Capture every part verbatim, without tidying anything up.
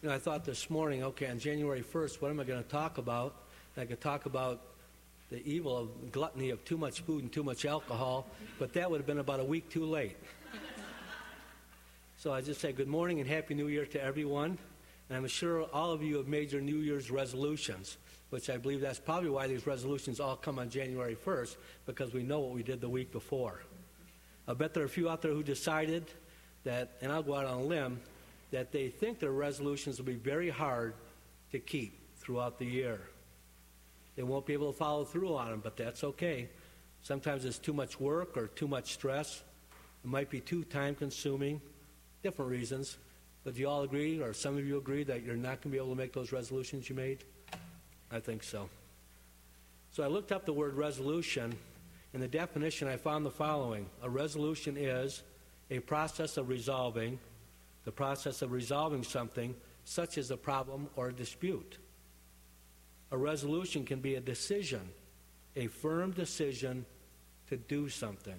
You know, I thought this morning, okay, on January first, what am I going to talk about? I could talk about the evil of gluttony, of too much food and too much alcohol, but that would have been about a week too late. So I just say good morning and Happy New Year to everyone. And I'm sure all of you have made your New Year's resolutions, which I believe that's probably why these resolutions all come on January first, because we know what we did the week before. I bet there are a few out there who decided that, and I'll go out on a limb, that they think their resolutions will be very hard to keep throughout the year. They won't be able to follow through on them, but that's okay. Sometimes it's too much work or too much stress. It might be too time-consuming, different reasons. But do you all agree, or some of you agree, that you're not going to be able to make those resolutions you made? I think so. So I looked up the word resolution. In the definition, I found the following. A resolution is a process of resolving, the process of resolving something, such as a problem or a dispute. A resolution can be a decision, a firm decision to do something.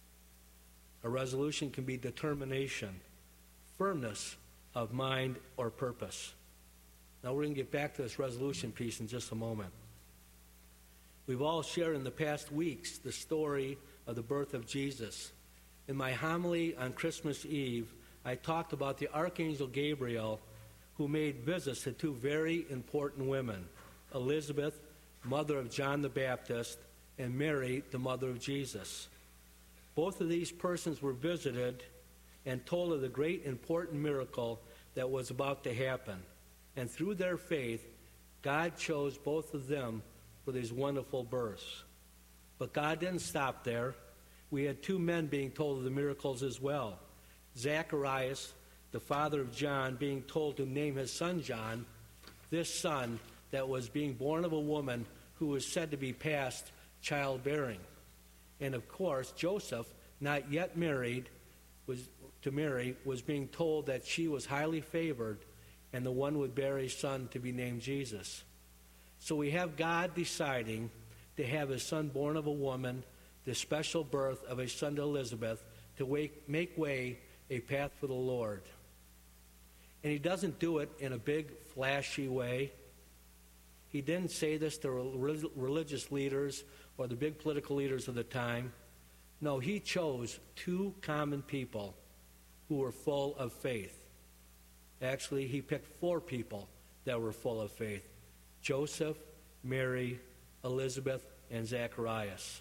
A resolution can be determination, firmness of mind or purpose. Now we're going to get back to this resolution piece in just a moment. We've all shared in the past weeks the story of the birth of Jesus. In my homily on Christmas Eve, I talked about the Archangel Gabriel, who made visits to two very important women, Elizabeth, mother of John the Baptist, and Mary, the mother of Jesus. Both of these persons were visited and told of the great important miracle that was about to happen. And through their faith, God chose both of them for these wonderful births. But God didn't stop there. We had two men being told of the miracles as well. Zacharias, the father of John, being told to name his son John, this son that was being born of a woman who was said to be past childbearing. And of course, Joseph, not yet married was to Mary, was being told that she was highly favored and the one would bear a son to be named Jesus. So we have God deciding to have his son born of a woman, the special birth of a son to Elizabeth, to wake, make way, a path for the Lord. And he doesn't do it in a big, flashy way. He didn't say this to religious leaders or the big political leaders of the time. No, he chose two common people who were full of faith. Actually, he picked four people that were full of faith: Joseph, Mary, Elizabeth, and Zacharias.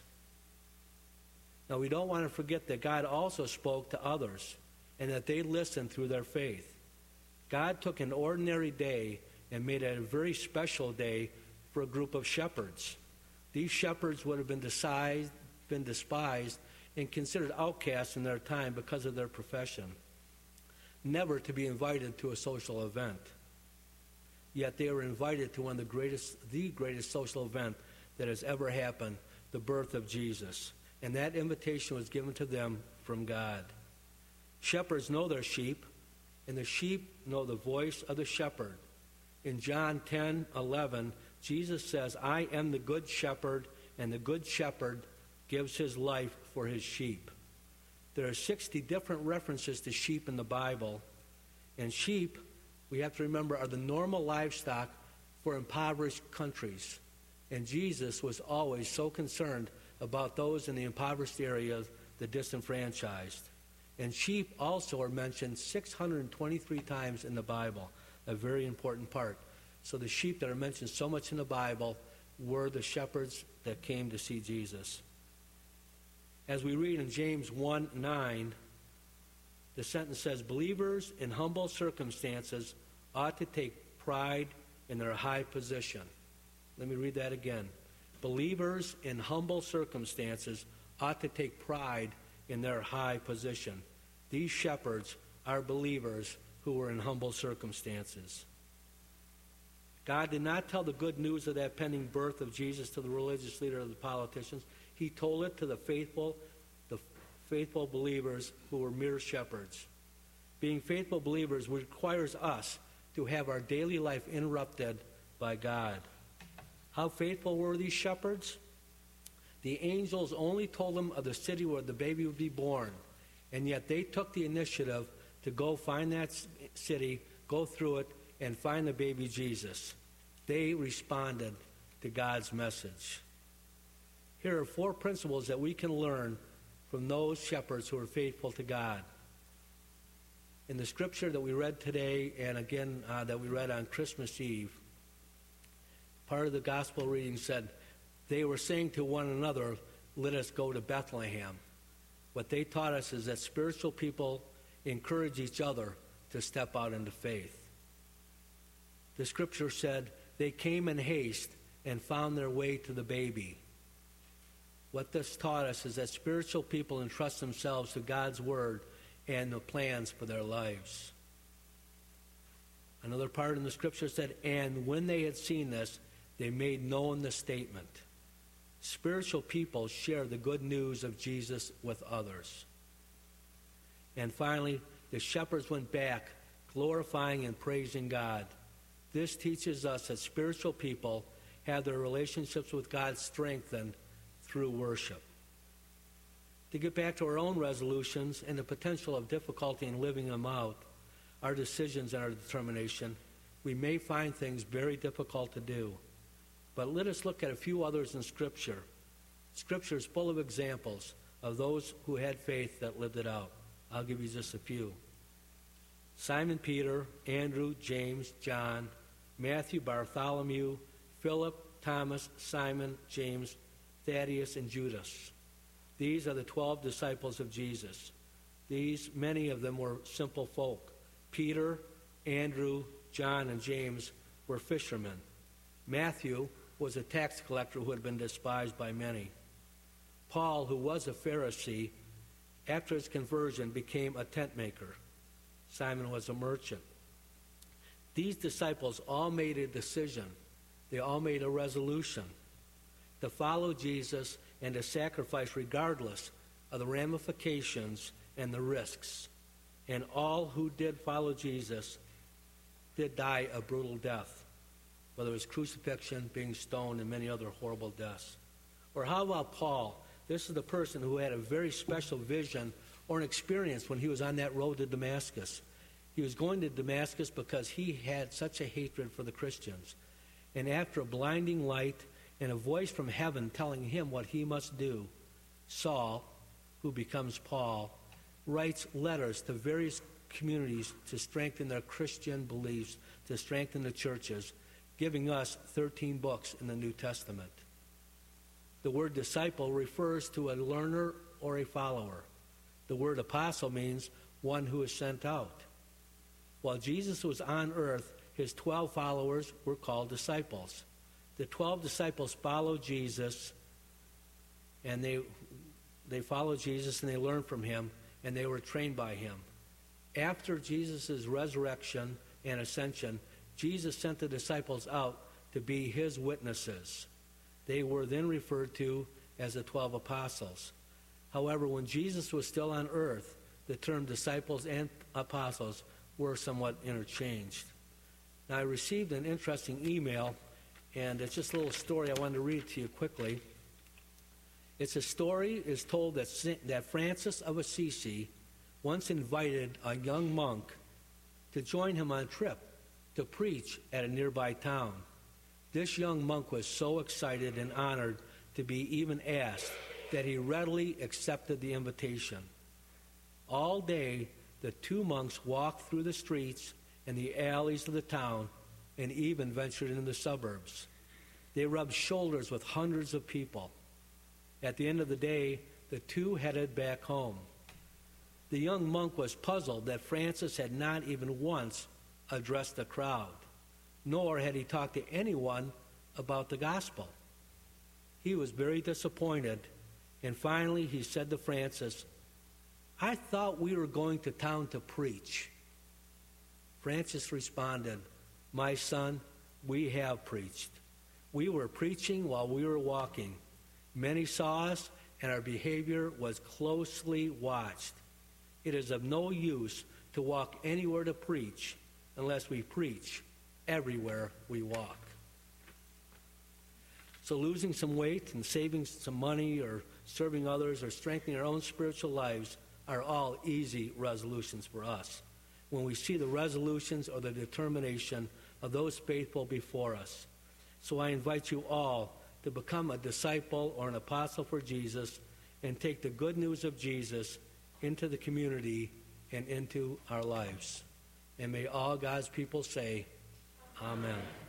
Now, we don't want to forget that God also spoke to others and that they listened through their faith. God took an ordinary day and made it a very special day for a group of shepherds. These shepherds would have been despised, been despised and considered outcasts in their time because of their profession, never to be invited to a social event. Yet they were invited to one of the greatest, the greatest social event that has ever happened, the birth of Jesus. And that invitation was given to them from God. Shepherds know their sheep, and the sheep know the voice of the shepherd. In John ten eleven, Jesus says, "I am the good shepherd, and the good shepherd gives his life for his sheep." There are sixty different references to sheep in the Bible. And sheep, we have to remember, are the normal livestock for impoverished countries. And Jesus was always so concerned about those in the impoverished areas, the disenfranchised. And sheep also are mentioned six hundred twenty-three times in the Bible, a very important part. So the sheep that are mentioned so much in the Bible were the shepherds that came to see Jesus. As we read in James one nine, the sentence says, "Believers in humble circumstances ought to take pride in their high position." Let me read that again. Believers in humble circumstances ought to take pride in their high position. These shepherds are believers who were in humble circumstances. God did not tell the good news of that pending birth of Jesus to the religious leader or the politicians. He told it to the faithful, the faithful believers who were mere shepherds. Being faithful believers requires us to have our daily life interrupted by God. How faithful were these shepherds? The angels only told them of the city where the baby would be born, and yet they took the initiative to go find that city, go through it, and find the baby Jesus. They responded to God's message. Here are four principles that we can learn from those shepherds who are faithful to God. In the scripture that we read today, and again uh, that we read on Christmas Eve, part of the gospel reading said, they were saying to one another, let us go to Bethlehem. What they taught us is that spiritual people encourage each other to step out into faith. The scripture said, they came in haste and found their way to the baby. What this taught us is that spiritual people entrust themselves to God's word and the plans for their lives. Another part in the scripture said, and when they had seen this, they made known the statement. Spiritual people share the good news of Jesus with others. And finally, the shepherds went back, glorifying and praising God. This teaches us that spiritual people have their relationships with God strengthened through worship. To get back to our own resolutions and the potential of difficulty in living them out, our decisions and our determination, we may find things very difficult to do. But let us look at a few others in Scripture. Scripture is full of examples of those who had faith that lived it out. I'll give you just a few. Simon Peter, Andrew, James, John, Matthew, Bartholomew, Philip, Thomas, Simon, James, Thaddeus, and Judas. These are the twelve disciples of Jesus. These, many of them were simple folk. Peter, Andrew, John, and James were fishermen. Matthew was a tax collector who had been despised by many. Paul, who was a Pharisee, after his conversion became a tent maker. Simon was a merchant. These disciples all made a decision. They all made a resolution to follow Jesus and to sacrifice regardless of the ramifications and the risks. And all who did follow Jesus did die a brutal death, whether it was crucifixion, being stoned, and many other horrible deaths. Or how about Paul? This is the person who had a very special vision or an experience when he was on that road to Damascus. He was going to Damascus because he had such a hatred for the Christians. And after a blinding light and a voice from heaven telling him what he must do, Saul, who becomes Paul, writes letters to various communities to strengthen their Christian beliefs, to strengthen the churches, giving us thirteen books in the New Testament. The word disciple refers to a learner or a follower. The word apostle means one who is sent out. While Jesus was on earth, his twelve followers were called disciples. The twelve disciples followed Jesus, and they they followed Jesus and they learned from him, and they were trained by him. After Jesus' resurrection and ascension, Jesus sent the disciples out to be his witnesses. They were then referred to as the twelve apostles. However, when Jesus was still on earth, the term disciples and apostles were somewhat interchanged. Now, I received an interesting email, and it's just a little story I wanted to read to you quickly. It's a story is told that, that Francis of Assisi once invited a young monk to join him on a trip to preach at a nearby town. This young monk was so excited and honored to be even asked that he readily accepted the invitation. All day, the two monks walked through the streets and the alleys of the town and even ventured into the suburbs. They rubbed shoulders with hundreds of people. At the end of the day, the two headed back home. The young monk was puzzled that Francis had not even once addressed the crowd, nor had he talked to anyone about the gospel. He was very disappointed, and finally he said to Francis, "I thought we were going to town to preach." Francis responded, "My son, we have preached. We were preaching while we were walking. Many saw us, and our behavior was closely watched. It is of no use to walk anywhere to preach unless we preach everywhere we walk." So losing some weight and saving some money or serving others or strengthening our own spiritual lives are all easy resolutions for us. when we see the resolutions or the determination of those faithful before us. So I invite you all to become a disciple or an apostle for Jesus and take the good news of Jesus into the community and into our lives. And may all God's people say, Amen.